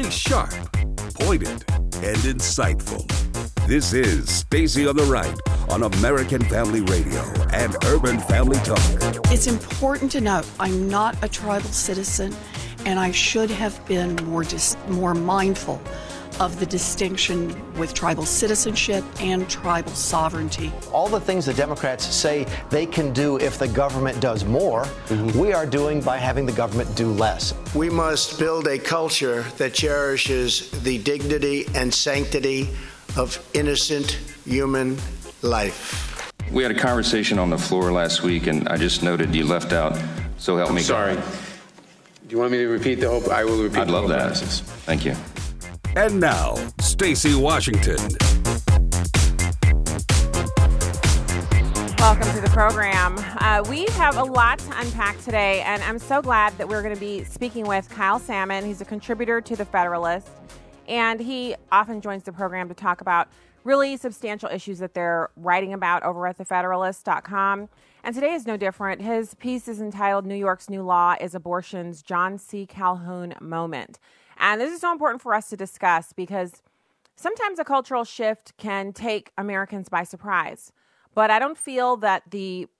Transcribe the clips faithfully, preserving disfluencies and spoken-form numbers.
She's sharp, pointed, and insightful. This is Stacey on the Right on American Family Radio and Urban Family Talk. It's important to note I'm not a tribal citizen, and I should have been more dis- more mindful of the distinction with tribal citizenship and tribal sovereignty. All the things the Democrats say they can do if the government does more, mm-hmm. we are doing by having the government do less. We must build a culture that cherishes the dignity and sanctity of innocent human life. We had a conversation on the floor last week, and I just noted you left out, so help me. Sorry. God. Do you want me to repeat the whole? I will repeat I'd the love whole that. process. Thank you. And now, Stacey Washington. Welcome to the program. Uh, we have a lot to unpack today, and I'm so glad that we're going to be speaking with Kyle Salmon. He's a contributor to The Federalist, and he often joins the program to talk about really substantial issues that they're writing about over at the federalist dot com. And today is no different. His piece is entitled New York's New Law is Abortion's John C. Calhoun Moment. And this is so important for us to discuss because sometimes a cultural shift can take Americans by surprise. But I don't feel that the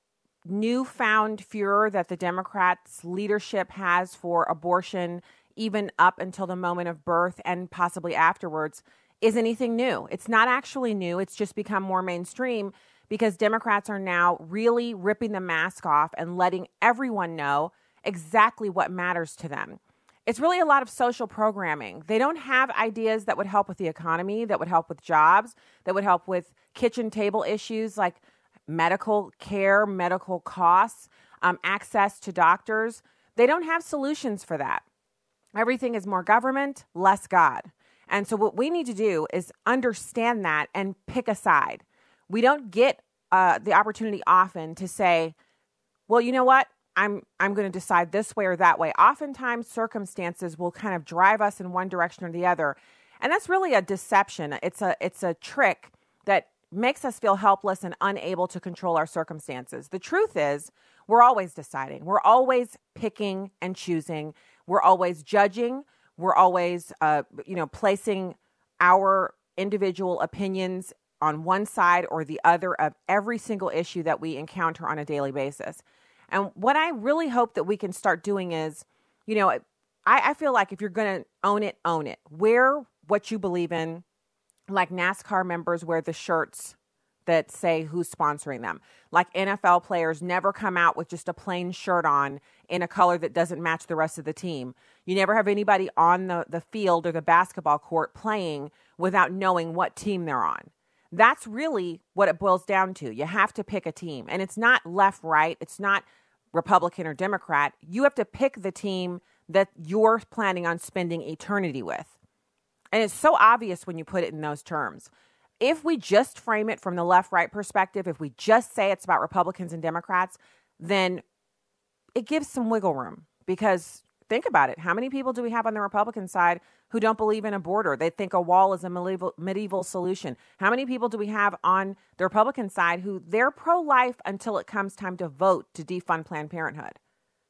newfound furor that the Democrats' leadership has for abortion, even up until the moment of birth and possibly afterwards, is anything new. It's not actually new. It's just become more mainstream because Democrats are now really ripping the mask off and letting everyone know exactly what matters to them. It's really a lot of social programming. They don't have ideas that would help with the economy, that would help with jobs, that would help with kitchen table issues like medical care, medical costs, um, access to doctors. They don't have solutions for that. Everything is more government, less God. And so what we need to do is understand that and pick a side. We don't get uh, the opportunity often to say, well, you know what? I'm I'm going to decide this way or that way. Oftentimes, circumstances will kind of drive us in one direction or the other. And that's really a deception. It's a it's a trick that makes us feel helpless and unable to control our circumstances. The truth is, we're always deciding. We're always picking and choosing. We're always judging. We're always, uh, you know, placing our individual opinions on one side or the other of every single issue that we encounter on a daily basis. And what I really hope that we can start doing is, you know, I, I feel like if you're going to own it, own it. Wear what you believe in, like NASCAR members wear the shirts that say who's sponsoring them. Like N F L players never come out with just a plain shirt on in a color that doesn't match the rest of the team. You never have anybody on the, the field or the basketball court playing without knowing what team they're on. That's really what it boils down to. You have to pick a team. And it's not left, right. It's not Republican or Democrat. You have to pick the team that you're planning on spending eternity with. And it's so obvious when you put it in those terms. If we just frame it from the left-right perspective, if we just say it's about Republicans and Democrats, then it gives some wiggle room. Because think about it. How many people do we have on the Republican side who don't believe in a border? They think a wall is a medieval, medieval solution. How many people do we have on the Republican side who they're pro-life until it comes time to vote to defund Planned Parenthood?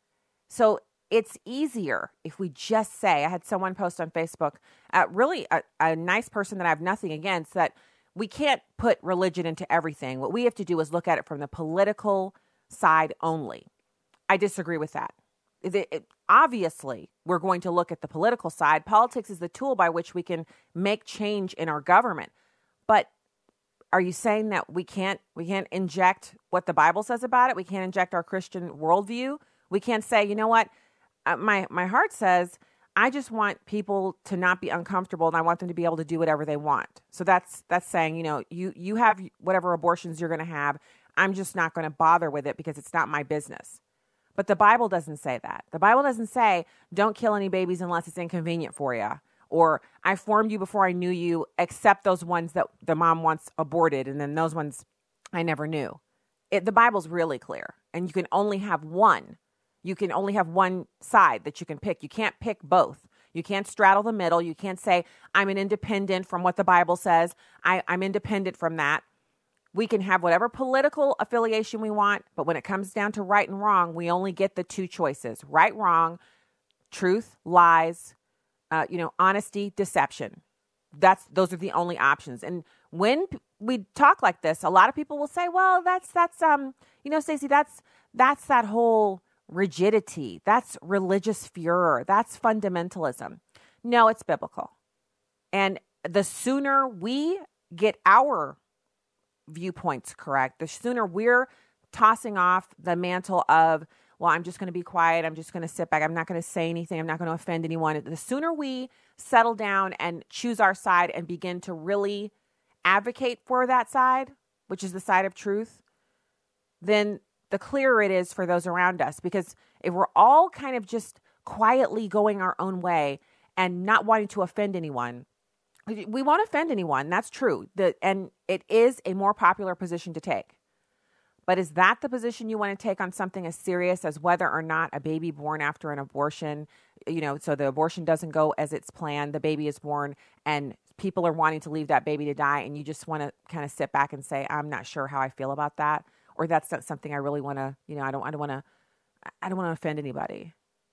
So it's easier if we just say, I had someone post on Facebook, uh, really a, a nice person that I have nothing against, that we can't put religion into everything. What we have to do is look at it from the political side only. I disagree with that. It, it, obviously, we're going to look at the political side. Politics is the tool by which we can make change in our government. But are you saying that we can't we can't inject what the Bible says about it? We can't inject our Christian worldview? We can't say, you know what, uh, my, my heart says, I just want people to not be uncomfortable and I want them to be able to do whatever they want. So that's that's saying, you know, you, you have whatever abortions you're going to have. I'm just not going to bother with it because it's not my business. But the Bible doesn't say that. The Bible doesn't say, don't kill any babies unless it's inconvenient for you. Or I formed you before I knew you, except those ones that the mom wants aborted. And then those ones I never knew. It, the Bible's really clear. And you can only have one. You can only have one side that you can pick. You can't pick both. You can't straddle the middle. You can't say, I'm an independent from what the Bible says. I, I'm independent from that. We can have whatever political affiliation we want, but when it comes down to right and wrong, we only get the two choices. Right, wrong, truth, lies, uh, you know, honesty, deception. That's those are the only options. And when p- we talk like this, a lot of people will say, "Well, that's that's um, you know, Stacey, that's that's that whole rigidity. That's religious furor. That's fundamentalism." No, it's biblical. And the sooner we get our viewpoints correct, the sooner we're tossing off the mantle of, well, I'm just going to be quiet. I'm just going to sit back. I'm not going to say anything. I'm not going to offend anyone. The sooner we settle down and choose our side and begin to really advocate for that side, which is the side of truth, then the clearer it is for those around us. Because if we're all kind of just quietly going our own way and not wanting to offend anyone, we won't offend anyone. That's true. The, and it is a more popular position to take. But is that the position you want to take on something as serious as whether or not a baby born after an abortion, you know, so the abortion doesn't go as it's planned, the baby is born and people are wanting to leave that baby to die, and you just want to kind of sit back and say, I'm not sure how I feel about that, or that's not something I really want to, you know, I don't, I don't want to, I don't want to offend anybody.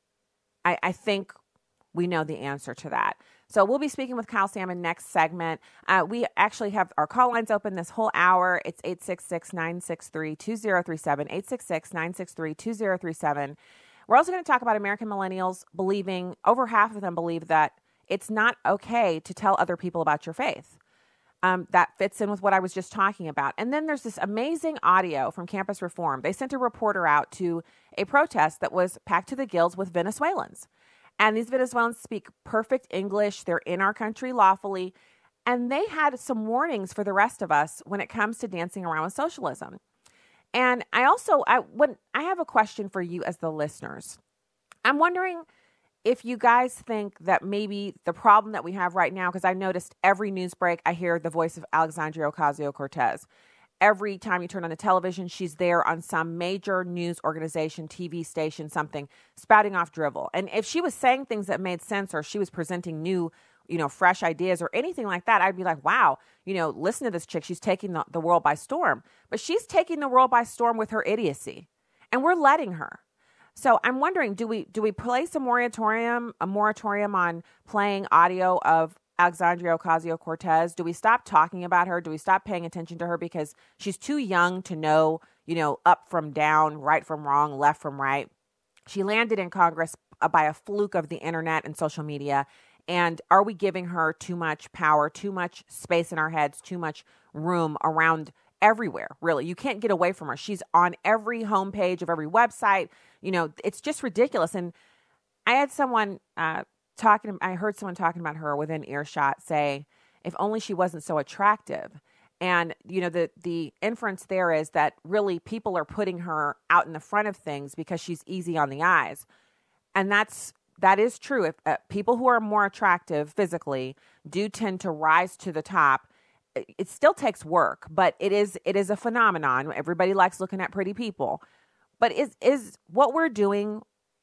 I, I think we know the answer to that. So we'll be speaking with Kyle Salmon next segment. Uh, we actually have our call lines open this whole hour. It's eight six six, nine six three, two zero three seven, eight six six, nine six three, two zero three seven. We're also going to talk about American millennials believing, over half of them believe that it's not okay to tell other people about your faith. Um, that fits in with what I was just talking about. And then there's this amazing audio from Campus Reform. They sent a reporter out to a protest that was packed to the gills with Venezuelans. And these Venezuelans speak perfect English. They're in our country lawfully. And they had some warnings for the rest of us when it comes to dancing around with socialism. And I also, I, when, I have a question for you as the listeners. I'm wondering if you guys think that maybe the problem that we have right now, because I noticed every news break, I hear the voice of Alexandria Ocasio-Cortez. Every time you turn on the television, she's there on some major news organization, T V station, something, spouting off drivel. And if she was saying things that made sense, or she was presenting new, you know, fresh ideas or anything like that, I'd be like, wow, you know, listen to this chick. She's taking the, the world by storm. But she's taking the world by storm with her idiocy. And we're letting her. So I'm wondering, do we do we place a moratorium, a moratorium on playing audio of Alexandria Ocasio-Cortez? Do we stop talking about her? Do we stop paying attention to her because she's too young to know, you know, up from down, right from wrong, left from right? She landed in Congress by a fluke of the internet and social media. And are we giving her too much power, too much space in our heads, too much room around everywhere? Really, you can't get away from her. She's on every homepage of every website. You know, it's just ridiculous. And I had someone, uh, Talking, I heard someone talking about her within earshot say, if only she wasn't so attractive. And, you know, the, the inference there is that really people are putting her out in the front of things because she's easy on the eyes. And that's, that is true. If uh, people who are more attractive physically do tend to rise to the top, it, it still takes work, but it is, it is a phenomenon. Everybody likes looking at pretty people. But is, is what we're doing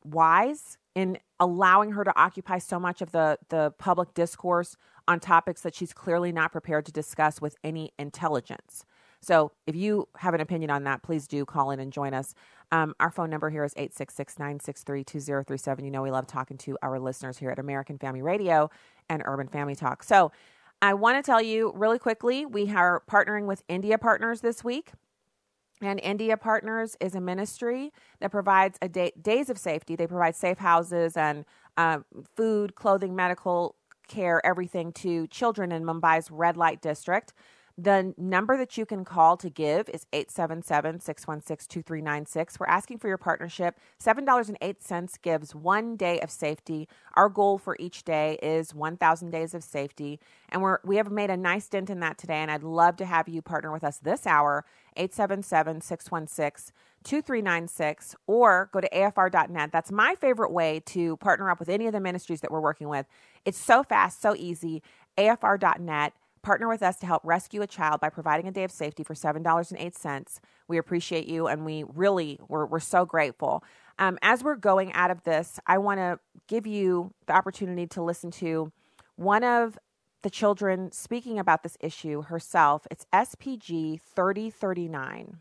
wise in allowing her to occupy so much of the, the public discourse on topics that she's clearly not prepared to discuss with any intelligence? So if you have an opinion on that, please do call in and join us. Um, our phone number here is eight six six, nine six three, two zero three seven. You know we love talking to our listeners here at American Family Radio and Urban Family Talk. So I want to tell you really quickly, we are partnering with India Partners this week. And India Partners is a ministry that provides a day, days of safety. They provide safe houses and uh, food, clothing, medical care, everything to children in Mumbai's red light district. The number that you can call to give is eight seven seven, six one six, two three nine six. We're asking for your partnership. seven dollars and eight cents gives one day of safety. Our goal for each day is one thousand days of safety. And we're, we have made a nice dent in that today. And I'd love to have you partner with us this hour, eight seven seven, six one six, two three nine six, or go to A F R dot net. That's my favorite way to partner up with any of the ministries that we're working with. It's so fast, so easy. A F R dot net. Partner with us to help rescue a child by providing a day of safety for seven dollars and eight cents. We appreciate you, and we really, we're, we're so grateful. Um, as we're going out of this, I want to give you the opportunity to listen to one of the children speaking about this issue herself. It's S P G thirty thirty-nine.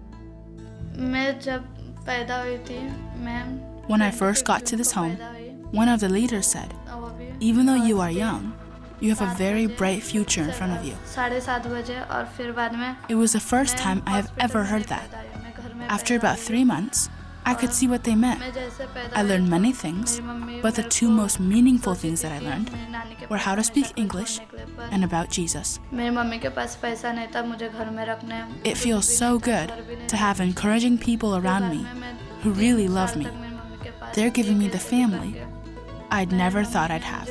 When I first got to this home, One of the leaders said, "Even though you are young, you have a very bright future in front of you." It was the first time I have ever heard that. After about three months, I could see what they meant. I learned many things, but the two most meaningful things that I learned were how to speak English and about Jesus. It feels so good to have encouraging people around me who really love me. They're giving me the family I'd never thought I'd have.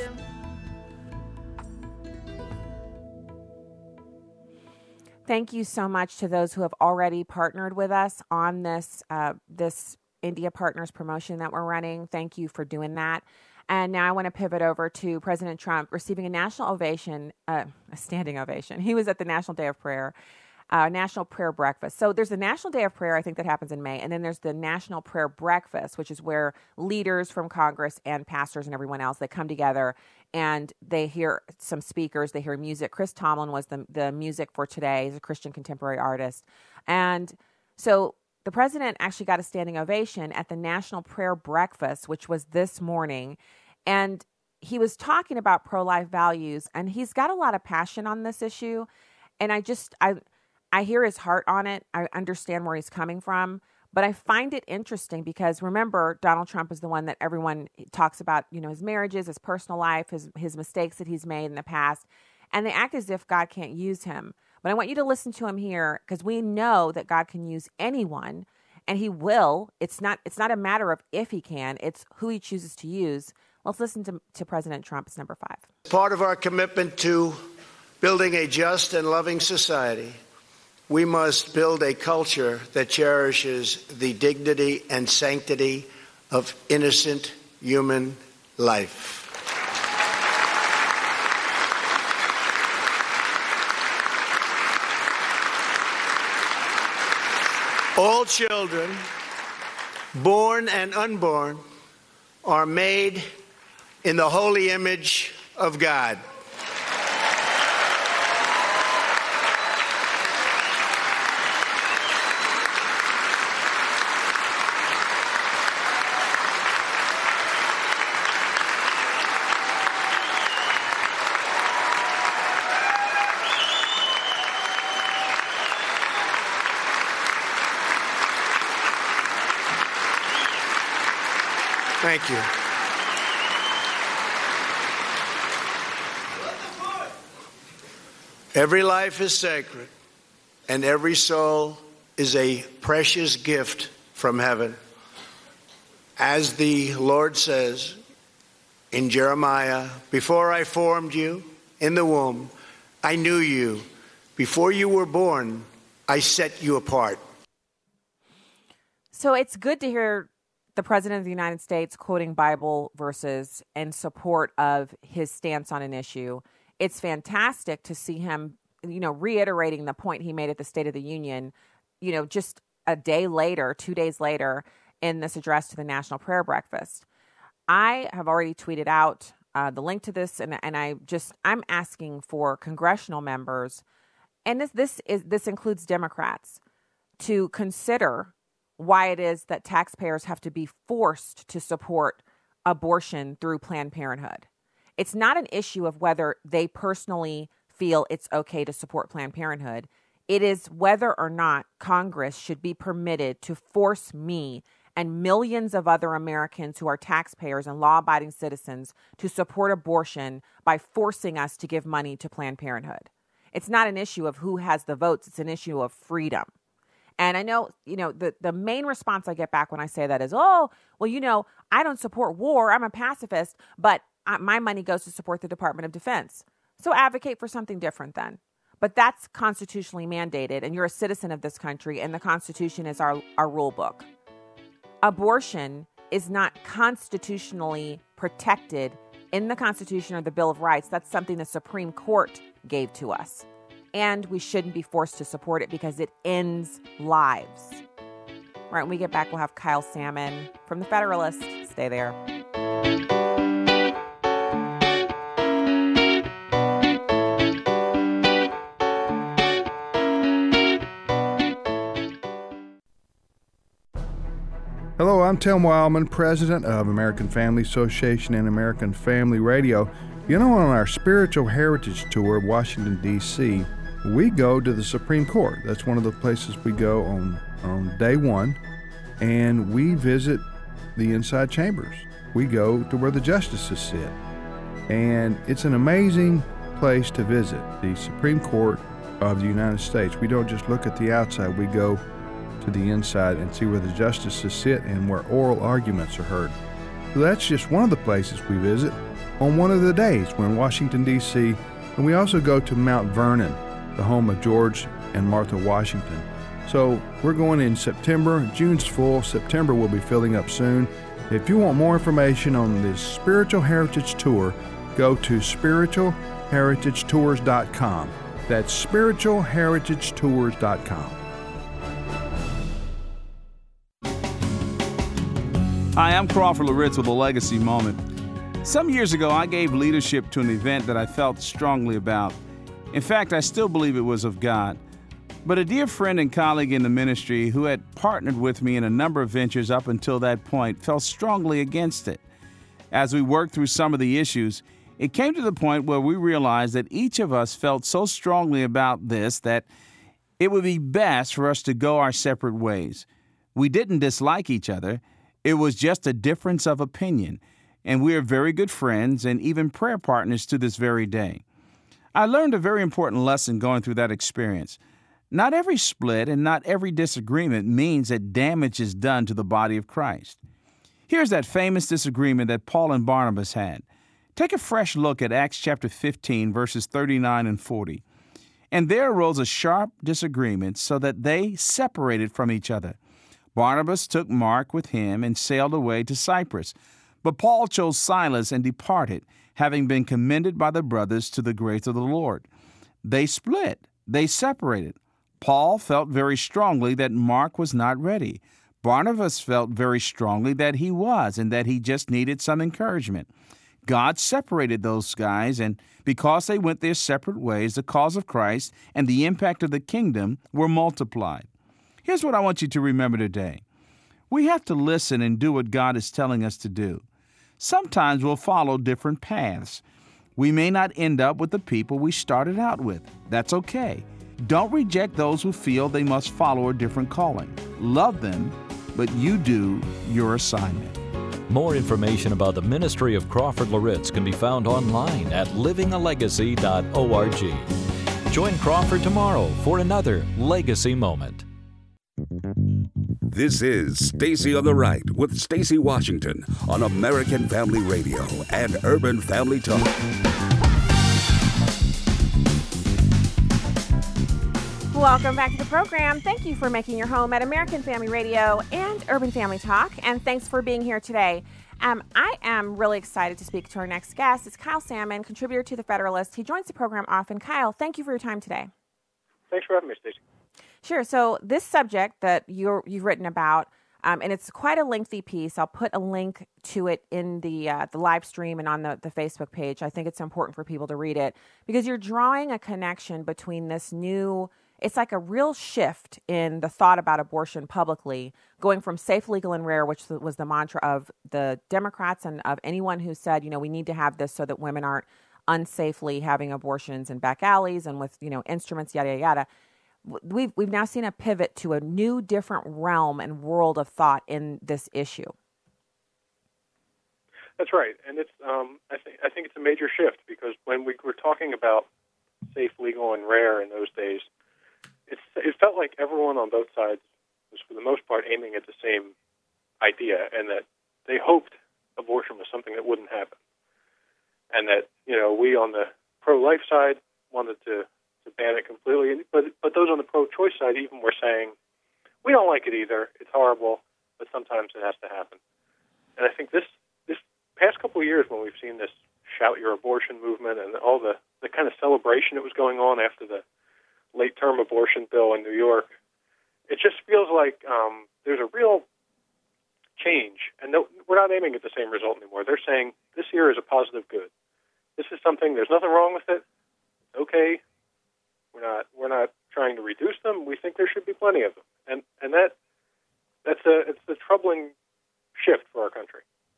Thank you so much to those who have already partnered with us on this uh, this India Partners promotion that we're running. Thank you for doing that. And now I want to pivot over to President Trump receiving a national ovation, uh, a standing ovation. He was at the National Day of Prayer, uh, National Prayer Breakfast. So there's the National Day of Prayer, I think that happens in May. And then there's the National Prayer Breakfast, which is where leaders from Congress and pastors and everyone else, they come together and they hear some speakers, they hear music. Chris Tomlin was the, the music for today. He's a Christian contemporary artist. And so the president actually got a standing ovation at the National Prayer Breakfast, which was this morning. And he was talking about pro-life values, and he's got a lot of passion on this issue. And I just, I, I hear his heart on it. I understand where he's coming from. But I find it interesting because, remember, Donald Trump is the one that everyone talks about, you know, his marriages, his personal life, his, his mistakes that he's made in the past. And they act as if God can't use him. But I want you to listen to him here because we know that God can use anyone, and he will. It's not it's not a matter of if he can. It's who he chooses to use. Let's listen to, to President Trump. It's number five. Part of our commitment to building a just and loving society, we must build a culture that cherishes the dignity and sanctity of innocent human life. All children, born and unborn, are made in the holy image of God. Thank you. Every life is sacred, and every soul is a precious gift from heaven. As the Lord says in Jeremiah, "Before I formed you in the womb, I knew you. Before you were born, I set you apart." So it's good to hear the President of the United States quoting Bible verses in support of his stance on an issue. It's fantastic to see him, you know, reiterating the point he made at the State of the Union, you know, just a day later, two days later, in this address to the National Prayer Breakfast. I have already tweeted out uh, the link to this, and and I just I'm asking for congressional members, and this this is this includes Democrats, to consider why it is that taxpayers have to be forced to support abortion through Planned Parenthood. It's not an issue of whether they personally feel it's okay to support Planned Parenthood. It is whether or not Congress should be permitted to force me and millions of other Americans who are taxpayers and law-abiding citizens to support abortion by forcing us to give money to Planned Parenthood. It's not an issue of who has the votes. It's an issue of freedom. And I know, you know, the, the main response I get back when I say that is, oh, well, you know, I don't support war. I'm a pacifist, but I, my money goes to support the Department of Defense. So advocate for something different then. But that's constitutionally mandated, and you're a citizen of this country, and the Constitution is our, our rule book. Abortion is not constitutionally protected in the Constitution or the Bill of Rights. That's something the Supreme Court gave to us. And we shouldn't be forced to support it because it ends lives. All right, when we get back, we'll have Kyle Salmon from The Federalist. Stay there. Hello, I'm Tim Wildman, president of American Family Association and American Family Radio. You know, on our Spiritual Heritage Tour of Washington, D C, we go to the Supreme Court. That's one of the places we go on, on day one, and we visit the inside chambers. We go to where the justices sit, and it's an amazing place to visit, the Supreme Court of the United States. We don't just look at the outside, we go to the inside and see where the justices sit and where oral arguments are heard. So that's just one of the places we visit on one of the days. We're in Washington, D C, and we also go to Mount Vernon, the home of George and Martha Washington. So we're going in September. June's full. September will be filling up soon. If you want more information on this Spiritual Heritage Tour, go to spiritual heritage tours dot com. That's spiritual heritage tours dot com. Hi, I'm Crawford Loritz with a Legacy Moment. Some years ago, I gave leadership to an event that I felt strongly about. In fact, I still believe it was of God. But a dear friend and colleague in the ministry who had partnered with me in a number of ventures up until that point felt strongly against it. As we worked through some of the issues, it came to the point where we realized that each of us felt so strongly about this that it would be best for us to go our separate ways. We didn't dislike each other. It was just a difference of opinion, and we are very good friends and even prayer partners to this very day. I learned a very important lesson going through that experience. Not every split and not every disagreement means that damage is done to the body of Christ. Here's that famous disagreement that Paul and Barnabas had. Take a fresh look at Acts chapter fifteen, verses thirty-nine and forty. And there arose a sharp disagreement so that they separated from each other. Barnabas took Mark with him and sailed away to Cyprus. But Paul chose Silas and departed, having been commended by the brothers to the grace of the Lord. They split. They separated. Paul felt very strongly that Mark was not ready. Barnabas felt very strongly that he was and that he just needed some encouragement. God separated those guys, and because they went their separate ways, the cause of Christ and the impact of the kingdom were multiplied. Here's what I want you to remember today. We have to listen and do what God is telling us to do. Sometimes we'll follow different paths. We may not end up with the people we started out with. That's okay. Don't reject those who feel they must follow a different calling. Love them, but you do your assignment. More information about the ministry of Crawford Loritz can be found online at living a legacy dot org. Join Crawford tomorrow for another Legacy Moment. This is Stacy on the Right with Stacy Washington on American Family Radio and Urban Family Talk. Welcome back to the program. Thank you for making your home at American Family Radio and Urban Family Talk, and thanks for being here today. Um, I am really excited to speak to our next guest. It's Kyle Salmon, contributor to The Federalist. He joins the program often. Kyle, thank you for your time today. Thanks for having me, Stacy. Sure. So this subject that you're, you've written about, um, and it's quite a lengthy piece. I'll put a link to it in the uh, the live stream and on the, the Facebook page. I think it's important for people to read it because you're drawing a connection between this new, it's like a real shift in the thought about abortion publicly, going from safe, legal, and rare, which was the mantra of the Democrats and of anyone who said, you know, we need to have this so that women aren't unsafely having abortions in back alleys and with, you know, instruments, yada, yada, yada. We've we've now seen a pivot to a new, different realm and world of thought in this issue. That's right, and it's um, I think I think it's a major shift because when we were talking about safe, legal, and rare in those days, it's, it felt like everyone on both sides was, for the most part, aiming at the same idea, and that they hoped abortion was something that wouldn't happen, and that you know we on the pro-life side wanted to. to ban it completely. But but those on the pro-choice side even were saying, we don't like it either. It's horrible, but sometimes it has to happen. And I think this this past couple of years when we've seen this shout your abortion movement and all the, the kind of celebration that was going on after the late-term abortion bill in New York, it just feels like um, there's a real change. And no, we're not aiming at the same result anymore. They're saying this here is a positive good. This is something, there's nothing wrong with it. It's okay. We're not we're not trying to reduce them. We think there should be plenty of them, and and that that's a it's a troubling shift for our country.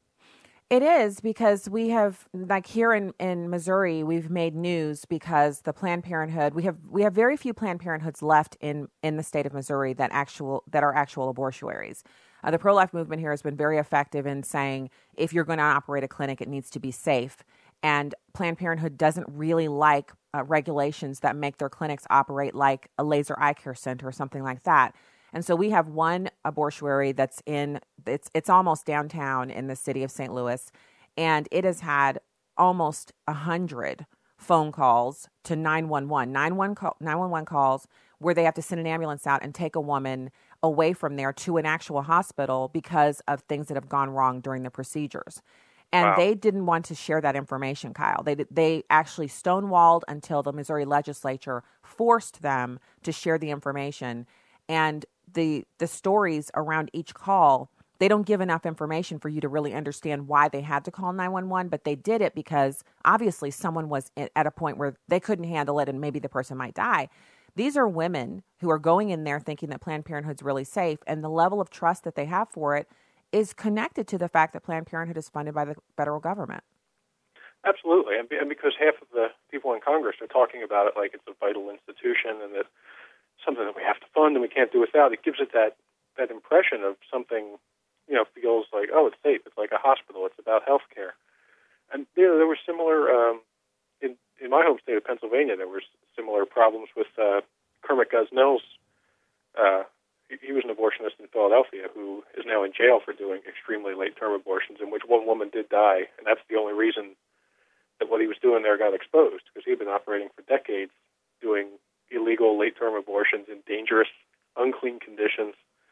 It is, because we have, like here in, in Missouri, we've made news because the Planned Parenthood, we have we have very few Planned Parenthoods left in, in the state of Missouri that actual that are actual abortuaries. Uh, the pro-life movement here has been very effective in saying if you're going to operate a clinic, it needs to be safe. And Planned Parenthood doesn't really like uh, regulations that make their clinics operate like a laser eye care center or something like that. And so we have one abortuary that's in, it's it's almost downtown in the city of Saint Louis, and it has had almost one hundred phone calls to nine one one, nine one one calls where they have to send an ambulance out and take a woman away from there to an actual hospital because of things that have gone wrong during the procedures. And wow. They didn't want to share that information, Kyle. They they actually stonewalled until the Missouri legislature forced them to share the information. And the the stories around each call, they don't give enough information for you to really understand why they had to call nine one one, but they did it because obviously someone was at a point where they couldn't handle it and maybe the person might die. These are women who are going in there thinking that Planned Parenthood's really safe, and the level of trust that they have for it is connected to the fact that Planned Parenthood is funded by the federal government. Absolutely, and, and because half of the people in Congress are talking about it like it's a vital institution and that something that we have to fund and we can't do without, it gives it that, that impression of something, you know, feels like, oh, it's safe. It's like a hospital. It's about health care. And you know, there were similar, um, in, in my home state of Pennsylvania, there were similar problems with uh, Kermit Gosnell's, uh, he, he was an abortionist in Philadelphia who is now in jail for doing extremely late-term abortions, in which one woman did die, and that's the only reason that what he was doing there got exposed, because he had been operating for decades doing illegal late-term abortions in dangerous, unclean conditions.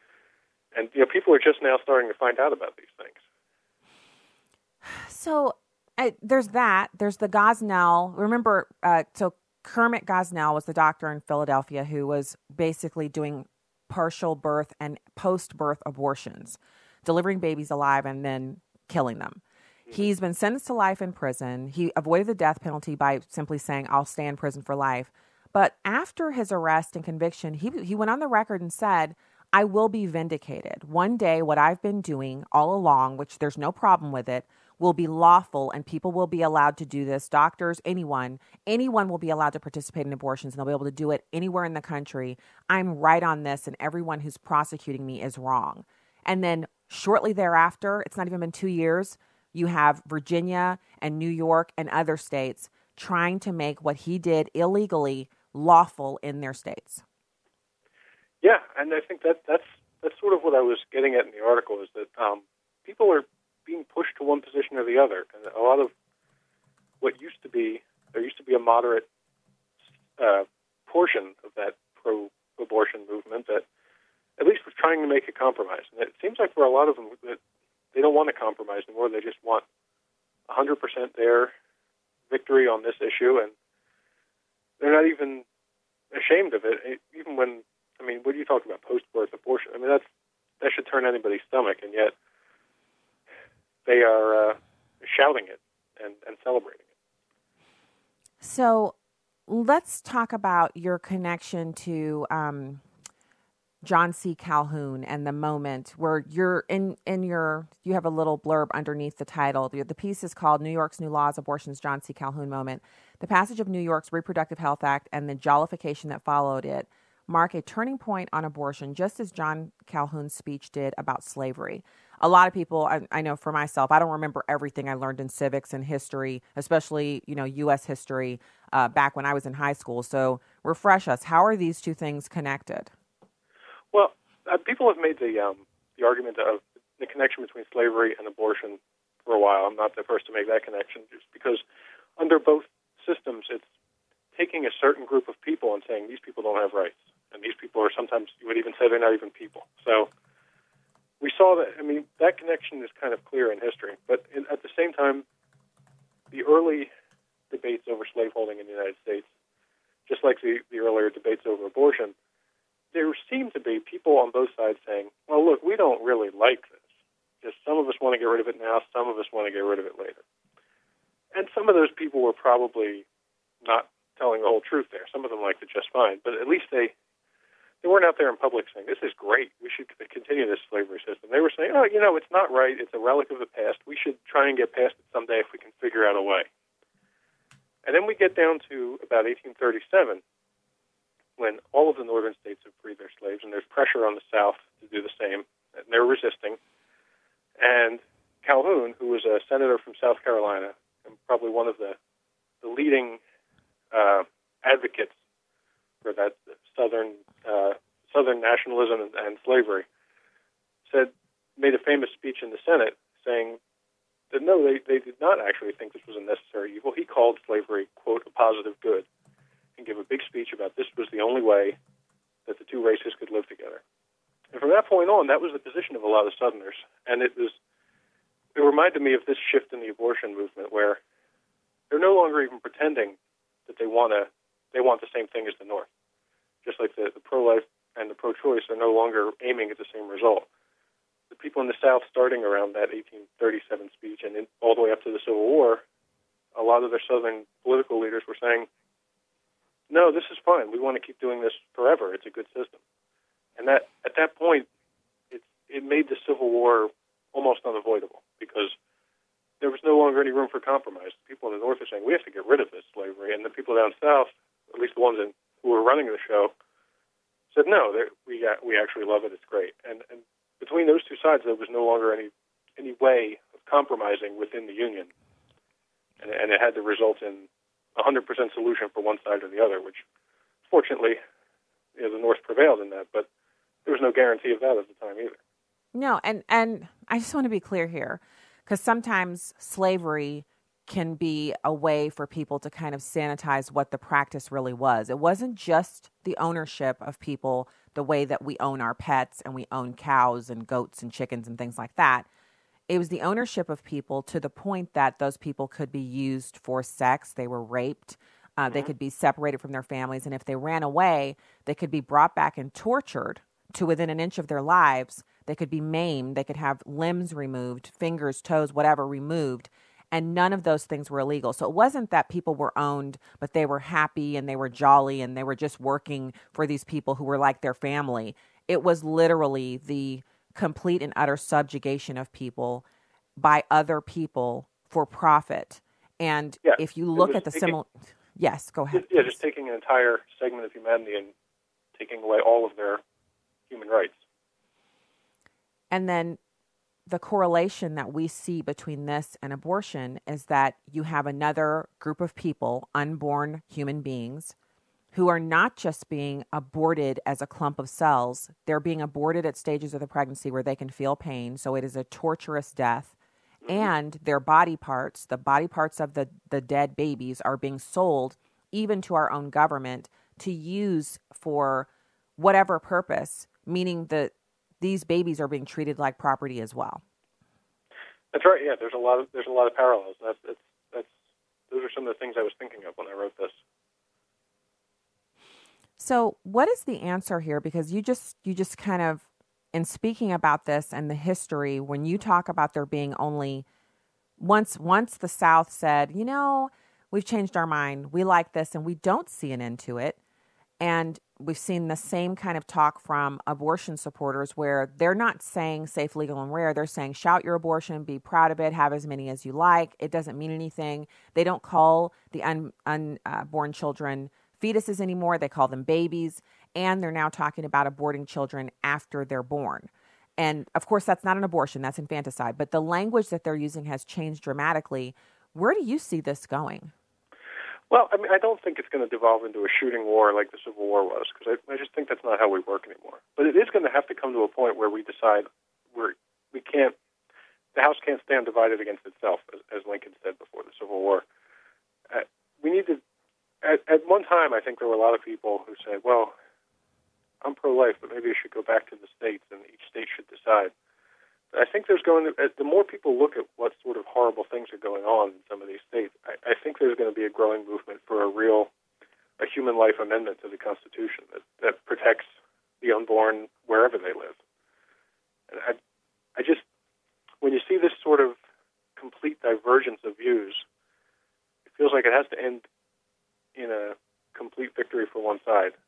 And you know, people are just now starting to find out about these things. So I, there's that. There's the Gosnell. Remember, uh, so Kermit Gosnell was the doctor in Philadelphia who was basically doing partial birth and post-birth abortions, delivering babies alive and then killing them. Mm-hmm. He's been sentenced to life in prison. He avoided the death penalty by simply saying, I'll stay in prison for life. But after his arrest and conviction, he he went on the record and said, I will be vindicated. One day, what I've been doing all along, which there's no problem with it, will be lawful and people will be allowed to do this. Doctors, anyone, anyone will be allowed to participate in abortions and they'll be able to do it anywhere in the country. I'm right on this and everyone who's prosecuting me is wrong. And then shortly thereafter, it's not even been two years, you have Virginia and New York and other states trying to make what he did illegally lawful in their states. Yeah, and I think that that's that's sort of what I was getting at in the article, is that um, people are being pushed to one position or the other. And a lot of what used to be, there used to be a moderate uh, portion of that pro-abortion movement that at least was trying to make a compromise. And it seems like for a lot of them that they don't want to compromise anymore. They just want one hundred percent their victory on this issue, and they're not even ashamed of it. Even when, I mean, what do you talk about, post-birth abortion? I mean, that's that should turn anybody's stomach, and yet they are uh, shouting it and, and celebrating it. So let's talk about your connection to um, John C. Calhoun and the moment where you're in, in your, you have a little blurb underneath the title. The, the piece is called New York's New Laws, Abortion's John C. Calhoun Moment. The passage of New York's Reproductive Health Act and the jollification that followed it mark a turning point on abortion, just as John Calhoun's speech did about slavery. A lot of people, I, I know for myself, I don't remember everything I learned in civics and history, especially, you know, U S history uh, back when I was in high school. So refresh us. How are these two things connected? Well, uh, people have made the um, the argument of the connection between slavery and abortion for a while. I'm not the first to make that connection, just because under both systems, it's taking a certain group of people and saying these people don't have rights. And these people are sometimes, you would even say they're not even people. So we saw that, I mean, that connection is kind of clear in history. But in, at the same time, the early debates over slaveholding in the United States, just like the, the earlier debates over abortion, there seemed to be people on both sides saying, well, look, we don't really like this. Just some of us want to get rid of it now, some of us want to get rid of it later. And some of those people were probably not telling the whole truth there. Some of them liked it just fine, but at least they they weren't out there in public saying, this is great, we should continue this slavery system. They were saying, oh, you know, it's not right, it's a relic of the past, we should try and get past it someday if we can figure out a way. And then we get down to about eighteen thirty-seven, when all of the northern states have freed their slaves, and there's pressure on the South to do the same, and they're resisting. And Calhoun, who was a senator from South Carolina, and probably one of the, the leading uh, advocates for that Southern uh, Southern nationalism and, and slavery, said made a famous speech in the Senate saying that no, they, they did not actually think this was a necessary evil. He called slavery, quote, a positive good, and gave a big speech about this was the only way that the two races could live together. And from that point on, that was the position of a lot of Southerners. And it was it reminded me of this shift in the abortion movement where they're no longer even pretending that they want to they want the same thing as the North. Just like the, the pro-life and the pro-choice are no longer aiming at the same result. The people in the South, starting around that eighteen thirty-seven speech and in, all the way up to the Civil War, a lot of their Southern political leaders were saying, no, this is fine. We want to keep doing this forever. It's a good system. And that at that point, it, it made the Civil War almost unavoidable because there was no longer any room for compromise. The people in the North are saying, we have to get rid of this slavery. And the people down South, at least the ones in, who were running the show, said, no, we we actually love it. It's great. And, and between those two sides, there was no longer any any way of compromising within the Union. And, and it had to result in a one hundred percent solution for one side or the other, which, fortunately, you know, the North prevailed in that. But there was no guarantee of that at the time either. No, and, and I just want to be clear here, because sometimes slavery can be a way for people to kind of sanitize what the practice really was. It wasn't just the ownership of people the way that we own our pets and we own cows and goats and chickens and things like that. It was the ownership of people to the point that those people could be used for sex. They were raped. Uh, mm-hmm. They could be separated from their families. And if they ran away, they could be brought back and tortured to within an inch of their lives. They could be maimed. They could have limbs removed, fingers, toes, whatever removed. And none of those things were illegal. So it wasn't that people were owned, but they were happy and they were jolly and they were just working for these people who were like their family. It was literally the complete and utter subjugation of people by other people for profit. And yeah, if you look at the taking, similar... Yes, go ahead. Yeah, just taking an entire segment of humanity and taking away all of their human rights. And then the correlation that we see between this and abortion is that you have another group of people, unborn human beings, who are not just being aborted as a clump of cells. They're being aborted at stages of the pregnancy where they can feel pain. So it is a torturous death. Mm-hmm. And their body parts, the body parts of the, the dead babies, are being sold even to our own government to use for whatever purpose, meaning that these babies are being treated like property as well. That's right. Yeah, there's a lot of there's a lot of parallels. That's that's that's those are some of the things I was thinking of when I wrote this. So, what is the answer here? Because you just you just kind of, in speaking about this and the history, when you talk about there being only once once the South said, you know, we've changed our mind, we like this, and we don't see an end to it. And we've seen the same kind of talk from abortion supporters where they're not saying safe, legal, and rare. They're saying shout your abortion, be proud of it, have as many as you like. It doesn't mean anything. They don't call the un, unborn children fetuses anymore. They call them babies. And they're now talking about aborting children after they're born. And, of course, that's not an abortion. That's infanticide. But the language that they're using has changed dramatically. Where do you see this going? Well, I mean, I don't think it's going to devolve into a shooting war like the Civil War was, because I, I just think that's not how we work anymore. But it is going to have to come to a point where we decide we're, we can't, the House can't stand divided against itself, as, as Lincoln said before the Civil War. Uh, we need to, at, at one time, I think there were a lot of people who said, well, I'm pro-life, but maybe you should go back to the states and each state should decide. I think there's going to, the more people look at what sort of horrible things are going on in some of these states, I, I think there's going to be a growing movement for a real, a human life amendment to the Constitution that, that protects the unborn wherever they live. And I, I just, when you see this sort of complete divergence of views, it feels like it has to end in a complete victory for one side.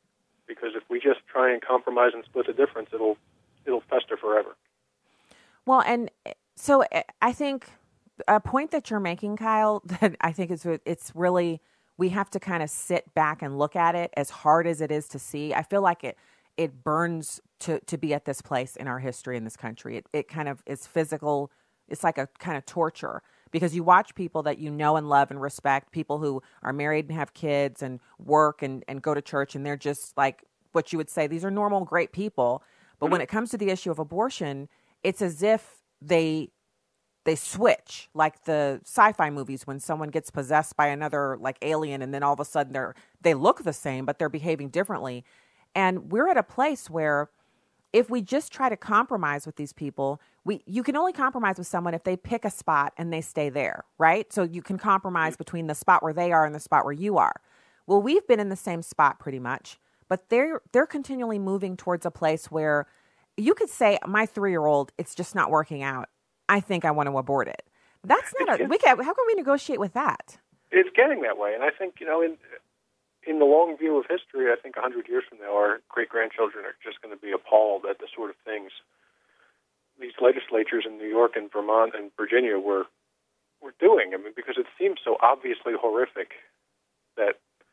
because if we just try and compromise and split the difference, it'll it'll fester forever. Well, and so I think a point that you're making, Kyle, that I think is it's really, we have to kind of sit back and look at it, as hard as it is to see. I feel like it it burns to, to be at this place in our history in this country. It it kind of is physical. It's like a kind of torture, because you watch people that you know and love and respect, people who are married and have kids and work and, and go to church, and they're just like what you would say, these are normal, great people. But mm-hmm. when it comes to the issue of abortion, it's as if they they switch, like the sci-fi movies when someone gets possessed by another like alien, and then all of a sudden they're they look the same, but they're behaving differently. And we're at a place where if we just try to compromise with these people, we you can only compromise with someone if they pick a spot and they stay there, right? So you can compromise between the spot where they are and the spot where you are. Well, we've been in the same spot pretty much, but they're they're continually moving towards a place where you could say, my three-year-old, it's just not working out. I think I want to abort it. That's not a, we can, how can we negotiate with that? It's getting that way. And I think, you know, in in the long view of history, I think one hundred years from now, our great-grandchildren are just going to be appalled at the sort of things these legislatures in New York and Vermont and Virginia were were doing. I mean, because it seems so obviously horrific that,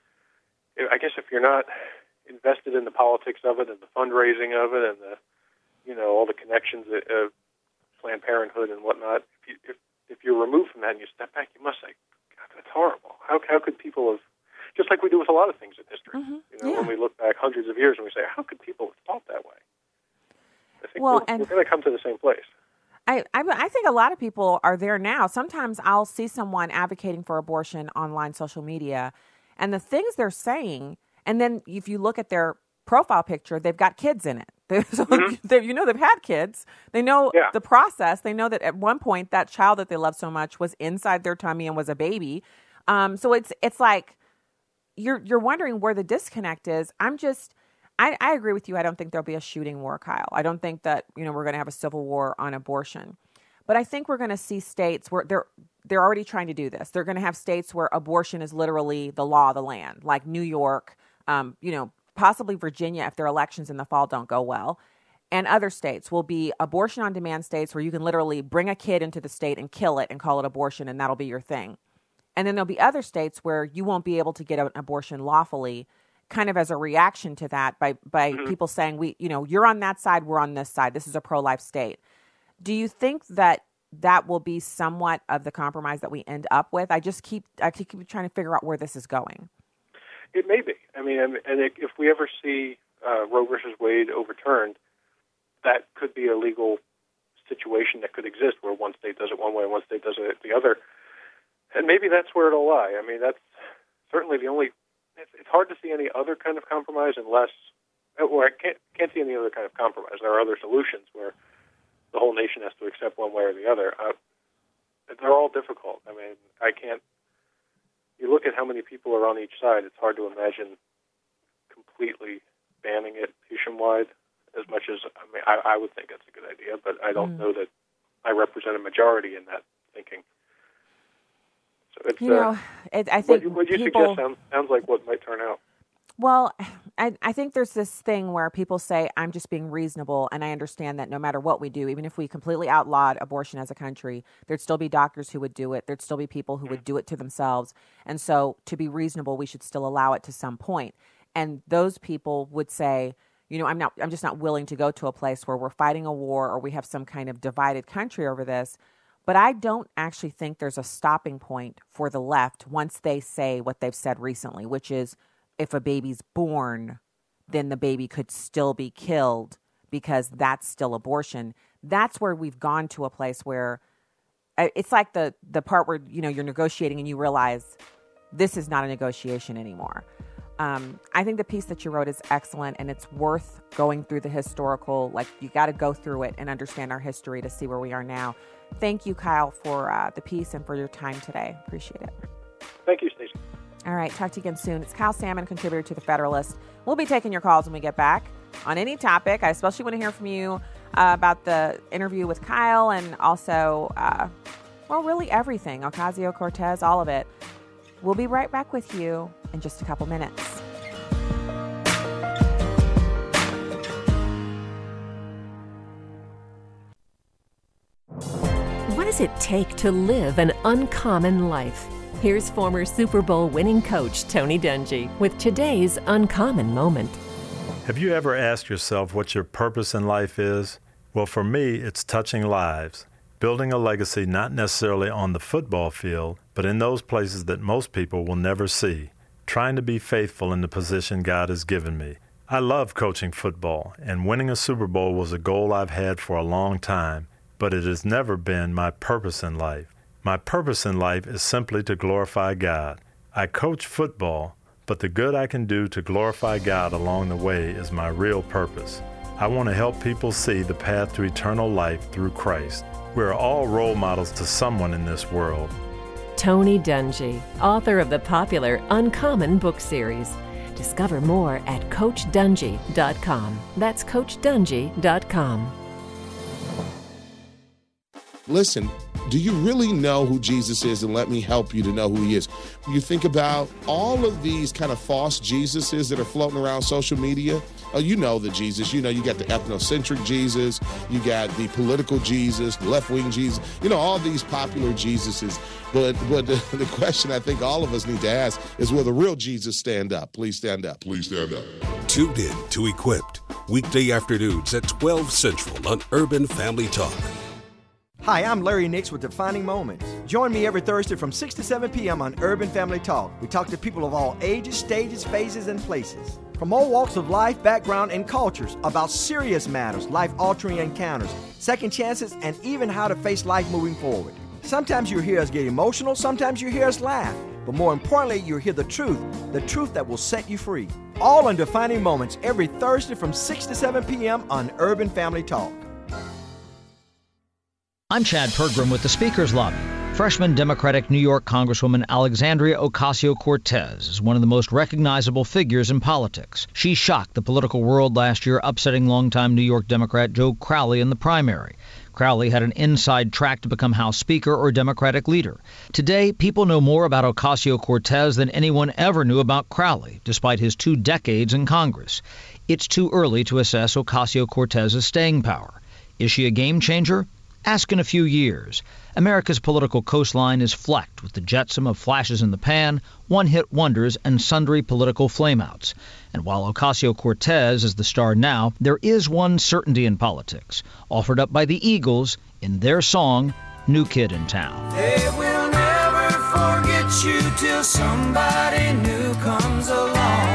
I guess if you're not invested in the politics of it and the fundraising of it and the, you know, all the connections of uh, Planned Parenthood and whatnot, if, you, if if you're removed from that and you step back, you must say, God, that's horrible. How how could people have, just like we do with a lot of things in history, mm-hmm. you know, yeah. when we look back hundreds of years and we say, how could people have thought that way? I think well, we're, and we're going to come to the same place. I, I I think a lot of people are there now. Sometimes I'll see someone advocating for abortion online, social media, and the things they're saying, and then if you look at their profile picture, they've got kids in it. So mm-hmm. you know they've had kids. They know yeah. the process. They know that at one point that child that they love so much was inside their tummy and was a baby. Um, so it's it's like you're you're wondering where the disconnect is. I'm just I, I agree with you. I don't think there'll be a shooting war, Kyle. I don't think that you know we're going to have a civil war on abortion. But I think we're going to see states where they're they're already trying to do this. They're going to have states where abortion is literally the law of the land, like New York, um, you know, possibly Virginia if their elections in the fall don't go well. And other states will be abortion on demand states where you can literally bring a kid into the state and kill it and call it abortion, and that'll be your thing. And then there'll be other states where you won't be able to get an abortion lawfully, kind of as a reaction to that by, by mm-hmm. people saying, we, you know, you're on that side, we're on this side. This is a pro-life state. Do you think that that will be somewhat of the compromise that we end up with? I just keep I keep trying to figure out where this is going. It may be. I mean, and if we ever see uh, Roe versus Wade overturned, that could be a legal situation that could exist where one state does it one way and one state does it the other. And maybe that's where it'll lie. I mean, that's certainly the only... It's, it's hard to see any other kind of compromise unless... Or I can't, can't see any other kind of compromise. There are other solutions where the whole nation has to accept one way or the other. Uh, they're all difficult. I mean, I can't... You look at how many people are on each side, it's hard to imagine completely banning it nationwide as much as, I mean, I, I would think that's a good idea, but I don't mm. know that I represent a majority in that thinking. So it's, you know, uh, it, I think what, what you people, suggest sounds, sounds like what might turn out. Well, I, I think there's this thing where people say, I'm just being reasonable, and I understand that no matter what we do, even if we completely outlawed abortion as a country, there'd still be doctors who would do it. There'd still be people who would do it to themselves. And so to be reasonable, we should still allow it to some point. And those people would say, you know, I'm not, I'm just not willing to go to a place where we're fighting a war or we have some kind of divided country over this. But I don't actually think there's a stopping point for the left once they say what they've said recently, which is, if a baby's born, then the baby could still be killed because that's still abortion. That's where we've gone to a place where it's like the, the part where, you know, you're negotiating and you realize this is not a negotiation anymore. Um, I think the piece that you wrote is excellent, and it's worth going through the historical, like you got to go through it and understand our history to see where we are now. Thank you, Kyle, for uh, the piece and for your time today. Appreciate it. Thank you, Stacey. All right, talk to you again soon. It's Kyle Salmon, contributor to The Federalist. We'll be taking your calls when we get back on any topic. I especially want to hear from you uh, about the interview with Kyle and also, uh, well, really everything. Ocasio-Cortez, all of it. We'll be right back with you in just a couple minutes. does it take to live an uncommon life? Here's former Super Bowl winning coach Tony Dungy with today's uncommon moment. Have you ever asked yourself what your purpose in life is? Well, for me, it's touching lives, building a legacy not necessarily on the football field, but in those places that most people will never see, trying to be faithful in the position God has given me. I love coaching football, and winning a Super Bowl was a goal I've had for a long time, but it has never been my purpose in life. My purpose in life is simply to glorify God. I coach football, but the good I can do to glorify God along the way is my real purpose. I want to help people see the path to eternal life through Christ. We are all role models to someone in this world. Tony Dungy, author of the popular Uncommon book series. Discover more at coach dungy dot com. That's coach dungy dot com. Listen, do you really know who Jesus is? And let me help you to know who he is. You think about all of these kind of false Jesuses that are floating around social media. Oh, you know the Jesus. You know, you got the ethnocentric Jesus. You got the political Jesus, the left-wing Jesus. You know, all these popular Jesuses. But, but the, the question I think all of us need to ask is, will the real Jesus stand up? Please stand up. Please stand up. Tuned in to Equipped, weekday afternoons at twelve Central on Urban Family Talk. Hi, I'm Larry Nix with Defining Moments. Join me every Thursday from six to seven p.m. on Urban Family Talk. We talk to people of all ages, stages, phases, and places. From all walks of life, background, and cultures about serious matters, life-altering encounters, second chances, and even how to face life moving forward. Sometimes you hear us get emotional, sometimes you hear us laugh. But more importantly, you'll hear the truth, the truth that will set you free. All on Defining Moments every Thursday from six to seven p.m. on Urban Family Talk. I'm Chad Pergram with the Speaker's Lobby. Freshman Democratic New York Congresswoman Alexandria Ocasio-Cortez is one of the most recognizable figures in politics. She shocked the political world last year, upsetting longtime New York Democrat Joe Crowley in the primary. Crowley had an inside track to become House Speaker or Democratic leader. Today, people know more about Ocasio-Cortez than anyone ever knew about Crowley, despite his two decades in Congress. It's too early to assess Ocasio-Cortez's staying power. Is she a game changer? Ask in a few years. America's political coastline is flecked with the jetsam of flashes in the pan, one-hit wonders, and sundry political flameouts. And while Ocasio-Cortez is the star now, there is one certainty in politics, offered up by the Eagles in their song, New Kid in Town. They will never forget you till somebody new comes along.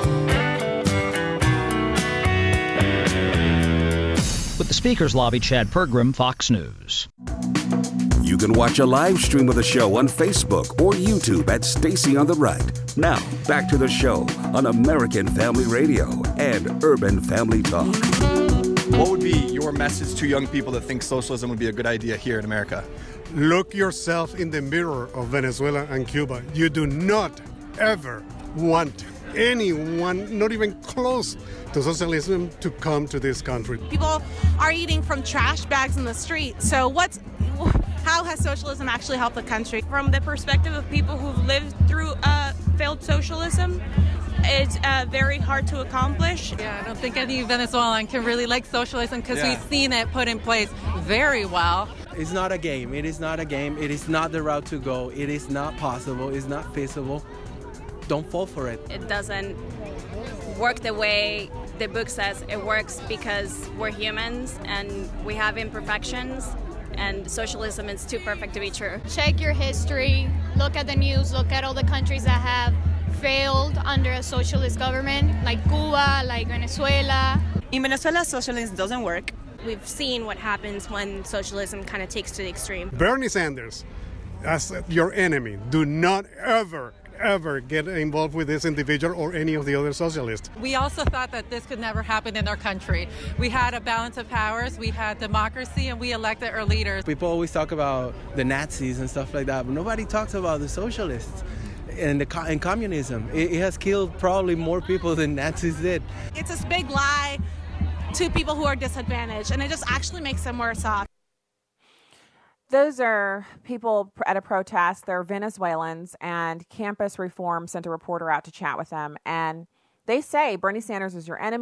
With the Speaker's Lobby, Chad Pergram, Fox News. You can watch a live stream of the show on Facebook or YouTube at Stacy on the Right. Now, back to the show on American Family Radio and Urban Family Talk. What would be your message to young people that think socialism would be a good idea here in America? Look yourself in the mirror of Venezuela and Cuba. You do not ever want anyone, not even close to socialism, to come to this country. People are eating from trash bags in the street. So what's, how has socialism actually helped the country? From the perspective of people who've lived through uh, failed socialism, it's uh, very hard to accomplish. Yeah, I don't think any Venezuelan can really like socialism because Yeah. we've seen it put in place very well. It's not a game. It is not a game. It is not the route to go. It is not possible. It's not feasible. Don't fall for it. It doesn't work the way the book says it works because we're humans and we have imperfections, and socialism is too perfect to be true. Check your history, look at the news, look at all the countries that have failed under a socialist government, like Cuba, like Venezuela. In Venezuela, socialism doesn't work. We've seen what happens when socialism kind of takes to the extreme. Bernie Sanders, as your enemy, do not ever, ever get involved with this individual or any of the other socialists. We also thought that this could never happen in our country. We had a balance of powers, we had democracy, and we elected our leaders. People always talk about the Nazis and stuff like that, but nobody talks about the socialists and the co- and communism. It, it has killed probably more people than Nazis did. It's this big lie to people who are disadvantaged, and it just actually makes them worse off. Those are people at a protest. They're Venezuelans, and Campus Reform sent a reporter out to chat with them. And they say Bernie Sanders is your enemy.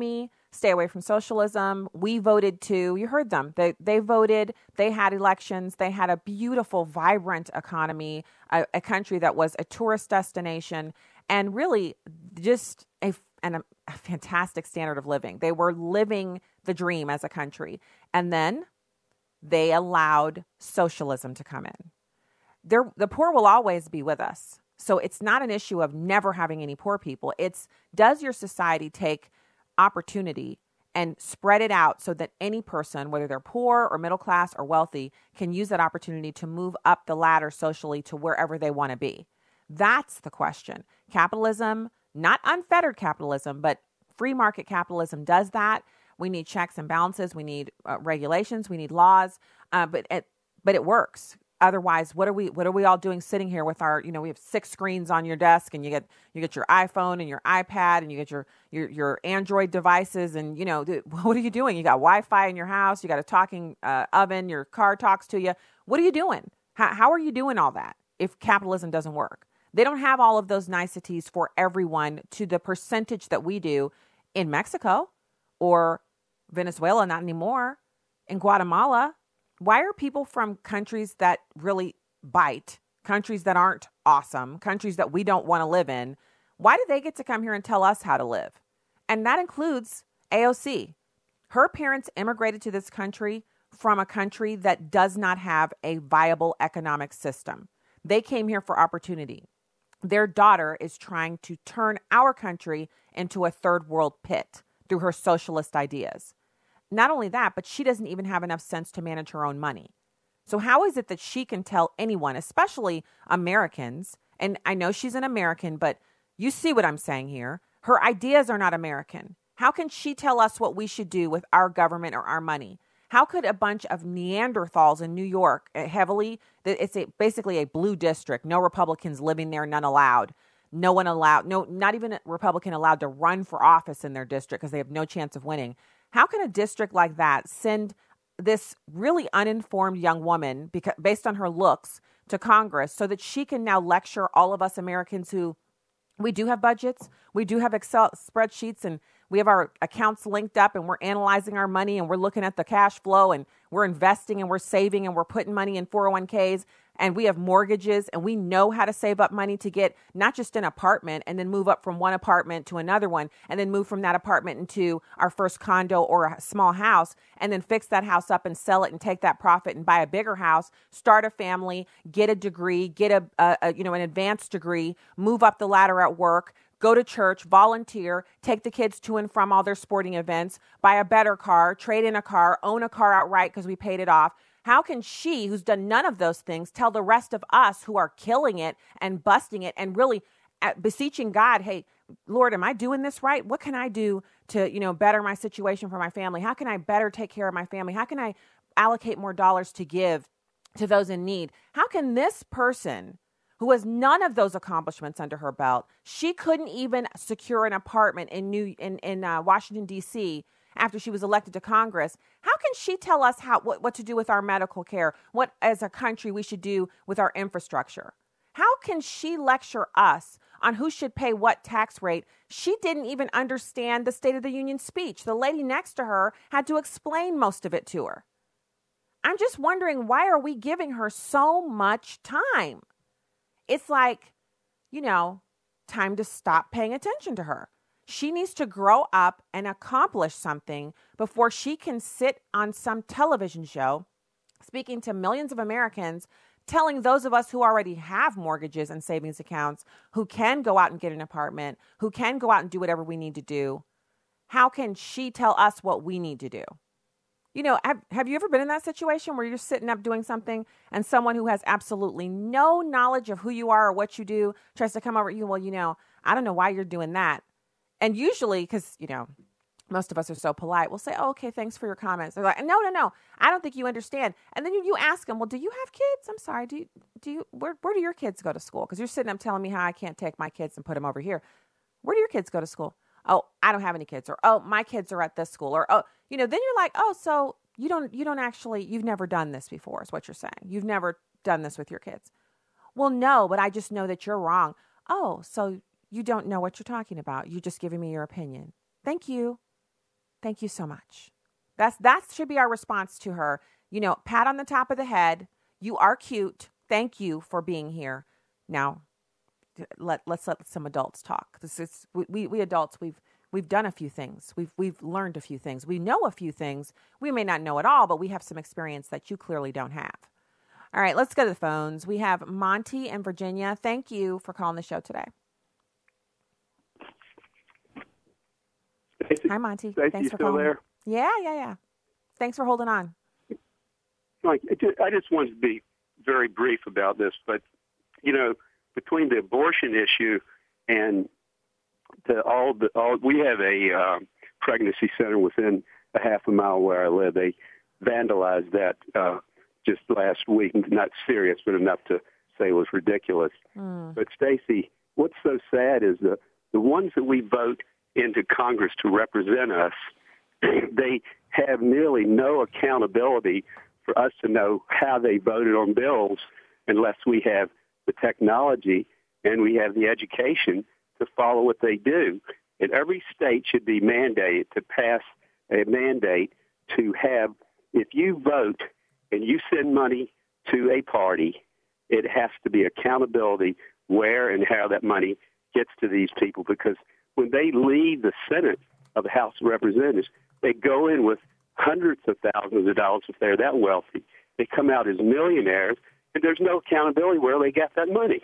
stay away from socialism. We voted too. You heard them. They they voted. They had elections. They had a beautiful, vibrant economy, a, a country that was a tourist destination, and really just a, and a, a fantastic standard of living. They were living the dream as a country. And then they allowed socialism to come in. They're, the poor will always be with us. So it's not an issue of never having any poor people. It's, does your society take opportunity and spread it out so that any person, whether they're poor or middle class or wealthy, can use that opportunity to move up the ladder socially to wherever they want to be? That's the question. Capitalism, not unfettered capitalism, but free market capitalism does that. We need checks and balances. We need uh, regulations. We need laws. Uh, but it, but it works. Otherwise, what are we what are we all doing sitting here with our, you know, we have six screens on your desk, and you get you get your iPhone and your iPad, and you get your your, your Android devices, and, you know, what are you doing? You got Wi-Fi in your house. You got a talking uh, oven. Your car talks to you. What are you doing? How, how are you doing all that if capitalism doesn't work? They don't have all of those niceties for everyone to the percentage that we do in Mexico or Venezuela, not anymore, in Guatemala. Why are people from countries that really bite, countries that aren't awesome, countries that we don't want to live in, why do they get to come here and tell us how to live? And that includes A O C. Her parents immigrated to this country from a country that does not have a viable economic system. They came here for opportunity. Their daughter is trying to turn our country into a third world pit through her socialist ideas. Not only that, but she doesn't even have enough sense to manage her own money. So how is it that she can tell anyone, especially Americans, and I know she's an American, but you see what I'm saying here. Her ideas are not American. How can she tell us what we should do with our government or our money? How could a bunch of Neanderthals in New York, heavily, it's a, basically a blue district, no Republicans living there, none allowed, no one allowed, no, not even a Republican allowed to run for office in their district because they have no chance of winning. How can a district like that send this really uninformed young woman, because, based on her looks, to Congress so that she can now lecture all of us Americans who, we do have budgets, we do have Excel spreadsheets, and we have our accounts linked up, and we're analyzing our money, and we're looking at the cash flow, and we're investing, and we're saving, and we're putting money in four oh one k's, and we have mortgages, and we know how to save up money to get not just an apartment and then move up from one apartment to another one, and then move from that apartment into our first condo or a small house, and then fix that house up and sell it and take that profit and buy a bigger house, start a family, get a degree, get a, a, a you know, an advanced degree, move up the ladder at work, go to church, volunteer, take the kids to and from all their sporting events, buy a better car, trade in a car, own a car outright because we paid it off. How can she, who's done none of those things, tell the rest of us who are killing it and busting it and really beseeching God, hey, Lord, am I doing this right? What can I do to, you know, better my situation for my family? How can I better take care of my family? How can I allocate more dollars to give to those in need? How can this person who has none of those accomplishments under her belt, she couldn't even secure an apartment in New in, in uh, Washington, D C after she was elected to Congress. How can she tell us how what, what to do with our medical care, what as a country we should do with our infrastructure? How can she lecture us on who should pay what tax rate? She didn't even understand the State of the Union speech. The lady next to her had to explain most of it to her. I'm just wondering, why are we giving her so much time? It's like, you know, time to stop paying attention to her. She needs to grow up and accomplish something before she can sit on some television show speaking to millions of Americans, telling those of us who already have mortgages and savings accounts, who can go out and get an apartment, who can go out and do whatever we need to do. How can she tell us what we need to do? You know, have, have you ever been in that situation where you're sitting up doing something and someone who has absolutely no knowledge of who you are or what you do tries to come over to you? Well, you know, I don't know why you're doing that. And usually, because, you know, most of us are so polite, we'll say, oh, okay, thanks for your comments. They're like, no, no, no, I don't think you understand. And then you, you ask them, well, do you have kids? I'm sorry, do you, do you, where, where do your kids go to school? Because you're sitting up telling me how I can't take my kids and put them over here. Where do your kids go to school? Oh, I don't have any kids. Or, oh, my kids are at this school. Or, oh, you know, then you're like, oh, so you don't, you don't actually, you've never done this before is what you're saying. You've never done this with your kids. Well, no, but I just know that you're wrong. Oh, so you don't know what you're talking about. You're just giving me your opinion. Thank you. Thank you so much. That's that should be our response to her. You know, pat on the top of the head. You are cute. Thank you for being here. Now, let let's let some adults talk. This is we we, we adults. We've we've done a few things. We've we've learned a few things. We know a few things. We may not know it all, but we have some experience that you clearly don't have. All right, let's go to the phones. We have Monty in Virginia. Thank you for calling the show today. Stacey, Hi, Monty. Stacey, Thanks you for still calling. there? Yeah, yeah, yeah. Thanks for holding on. Like, it just, I just wanted to be very brief about this, but you know, between the abortion issue and the all the all, we have a uh, pregnancy center within a half a mile where I live. They vandalized that uh, just last week. Not serious, but enough to say it was ridiculous. Mm. But Stacey, what's so sad is the the ones that we vote into Congress to represent us, they have nearly no accountability for us to know how they voted on bills unless we have the technology and we have the education to follow what they do. And every state should be mandated to pass a mandate to have, if you vote and you send money to a party, it has to be accountability where and how that money gets to these people, because when they leave the Senate of the House of Representatives, they go in with hundreds of thousands of dollars if they're that wealthy. They come out as millionaires, and there's no accountability where they got that money.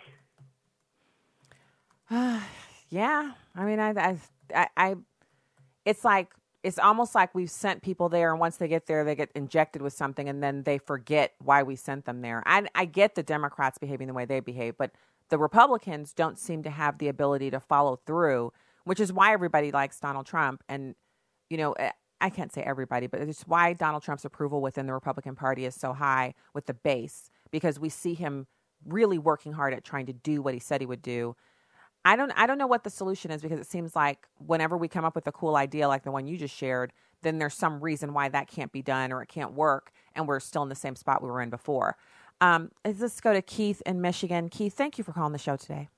Yeah, I mean, I, I, I, I, it's like it's almost like we've sent people there, and once they get there, they get injected with something, and then they forget why we sent them there. I, I get the Democrats behaving the way they behave, but the Republicans don't seem to have the ability to follow through, which is why everybody likes Donald Trump. And, you know, I can't say everybody, but it's why Donald Trump's approval within the Republican Party is so high with the base, because we see him really working hard at trying to do what he said he would do. I don't I don't know what the solution is, because it seems like whenever we come up with a cool idea like the one you just shared, then there's some reason why that can't be done or it can't work, and we're still in the same spot we were in before. Um, let's go to Keith in Michigan. Keith, thank you for calling the show today.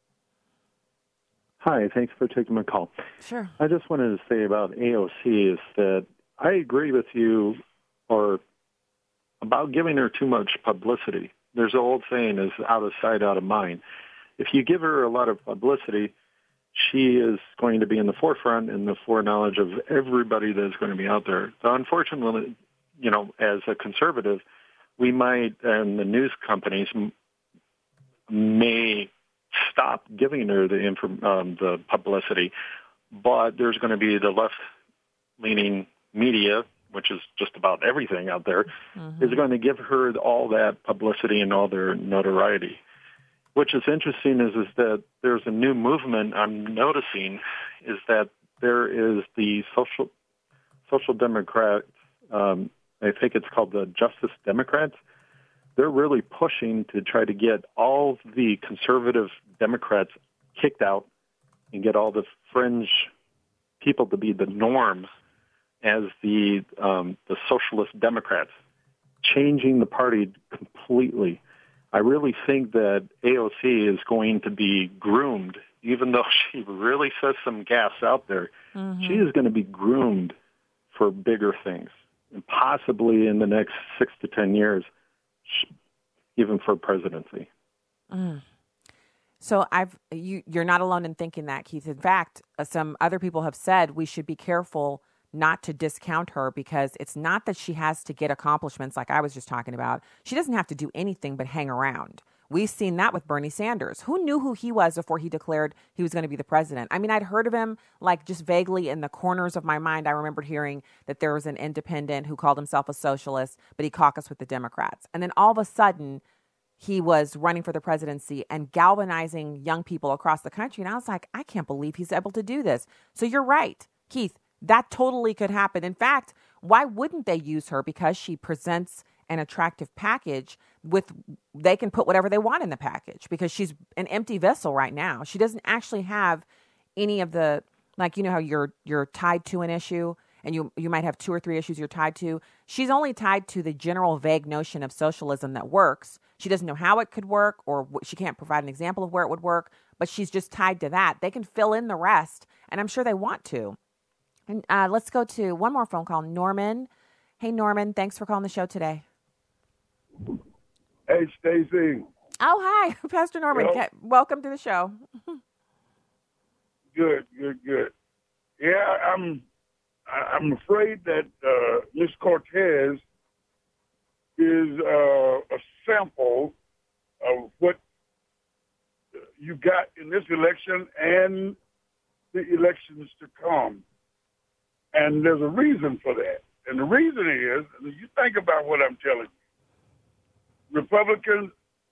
Hi, thanks for taking my call. Sure. I just wanted to say about A O C is that I agree with you or about giving her too much publicity. There's an old saying is out of sight, out of mind. If you give her a lot of publicity, she is going to be in the forefront in the foreknowledge of everybody that's going to be out there. So unfortunately, you know, as a conservative, we might, and the news companies m- may stop giving her the inf- um, the publicity, but there's going to be the left-leaning media, which is just about everything out there, mm-hmm. is going to give her all that publicity and all their notoriety. Which is interesting is, is that there's a new movement I'm noticing is that there is the social social democrat, um, I think it's called the Justice Democrats. They're really pushing to try to get all the conservative Democrats kicked out and get all the fringe people to be the norm as the um, the socialist Democrats, changing the party completely. I really think that A O C is going to be groomed, even though she really says some gas out there. Mm-hmm. She is going to be groomed for bigger things, and possibly in the next six to ten years, even for presidency. Mm. So I've you, you're not alone in thinking that, Keith. In fact, uh, some other people have said we should be careful not to discount her, because it's not that she has to get accomplishments like I was just talking about. She doesn't have to do anything but hang around. We've seen that with Bernie Sanders. Who knew who he was before he declared he was going to be the president? I mean, I'd heard of him like just vaguely in the corners of my mind. I remembered hearing that there was an independent who called himself a socialist, but he caucused with the Democrats. And then all of a sudden, he was running for the presidency and galvanizing young people across the country. And I was like, I can't believe he's able to do this. So you're right, Keith. That totally could happen. In fact, why wouldn't they use her? Because she presents an attractive package with, they can put whatever they want in the package, because she's an empty vessel right now. She doesn't actually have any of the, like, you know how you're you're tied to an issue and you you might have two or three issues you're tied to. She's only tied to the general vague notion of socialism that works. She doesn't know how it could work, or she can't provide an example of where it would work, but she's just tied to that. They can fill in the rest, and I'm sure they want to. And uh, let's go to one more phone call. Norman. Hey, Norman. Thanks for calling the show today. Hey, Stacy. Oh, hi, Pastor Norman. Hello? Welcome to the show. Good, good, good. Yeah, I'm. I'm afraid that uh, Miz Cortez is uh, a sample of what you got in this election and the elections to come. And there's a reason for that. And the reason is, you think about what I'm telling you. Republicans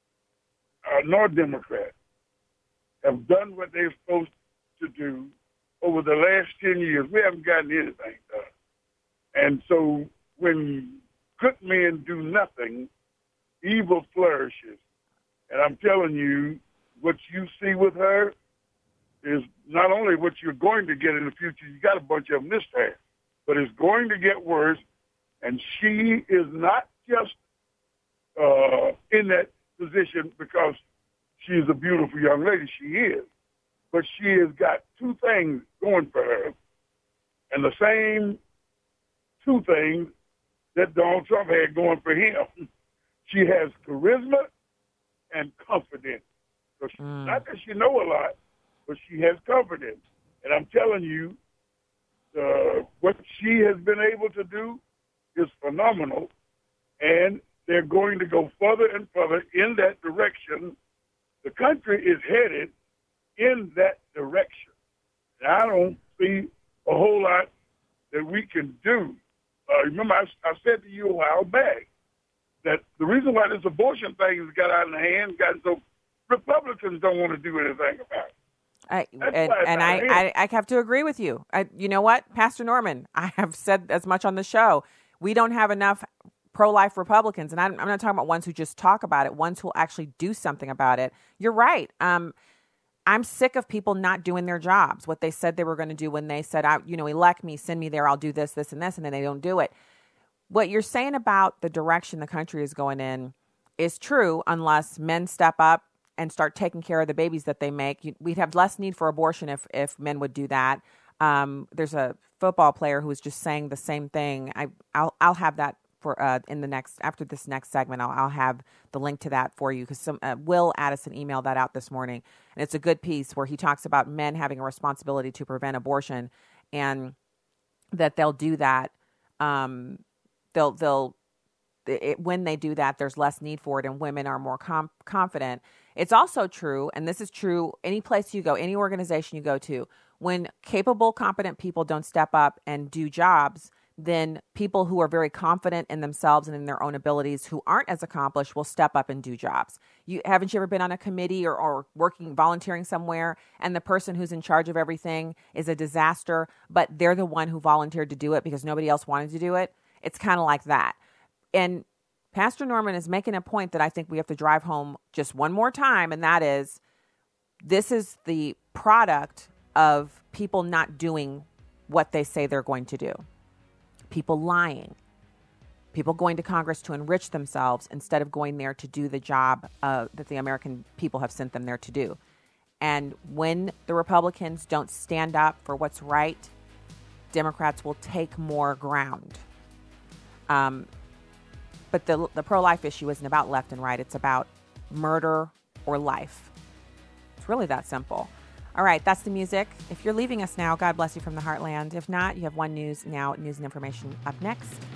uh, nor Democrats have done what they're supposed to do over the last ten years. We haven't gotten anything done. And so when good men do nothing, evil flourishes. And I'm telling you, what you see with her is not only what you're going to get in the future, you got a bunch of them this time, but it's going to get worse. And she is not just uh, in that position because she's a beautiful young lady. She is. But she has got two things going for her, and the same two things that Donald Trump had going for him. She has charisma and confidence. So she, mm. Not that she know a lot, but she has confidence. And I'm telling you, uh, what she has been able to do is phenomenal, and they're going to go further and further in that direction. The country is headed in that direction. And I don't see a whole lot that we can do. Uh, remember, I, I said to you a while back that the reason why this abortion thing has got out of hand, got so Republicans don't want to do anything about it. I, and and I, I, I have to agree with you. I, you know what, Pastor Norman, I have said as much on the show. We don't have enough pro-life Republicans, and I'm, I'm not talking about ones who just talk about it, ones who will actually do something about it. You're right. Um, I'm sick of people not doing their jobs, what they said they were going to do when they said, I, you know, elect me, send me there, I'll do this, this, and this, and then they don't do it. What you're saying about the direction the country is going in is true unless men step up and start taking care of the babies that they make. We'd have less need for abortion if, if men would do that. Um, there's a football player who was just saying the same thing. I, I'll, I'll have that for uh, in the next after this next segment. I'll, I'll have the link to that for you because some uh, Will Addison emailed that out this morning, and it's a good piece where he talks about men having a responsibility to prevent abortion, and that they'll do that. Um, they'll they'll it, when they do that, there's less need for it, and women are more com- confident. It's also true, and this is true any place you go, any organization you go to, when capable, competent people don't step up and do jobs, then people who are very confident in themselves and in their own abilities who aren't as accomplished will step up and do jobs. You haven't you ever been on a committee or, or working, volunteering somewhere, and the person who's in charge of everything is a disaster, but they're the one who volunteered to do it because nobody else wanted to do it? It's kind of like that. And Pastor Norman is making a point that I think we have to drive home just one more time, and that is this is the product of people not doing what they say they're going to do. People lying, people going to Congress to enrich themselves instead of going there to do the job uh, that the American people have sent them there to do. And when the Republicans don't stand up for what's right, Democrats will take more ground. Um, but the, the pro-life issue isn't about left and right. It's about murder or life. It's really that simple. All right, that's the music. If you're leaving us now, God bless you from the heartland. If not, you have One News Now, news and information up next.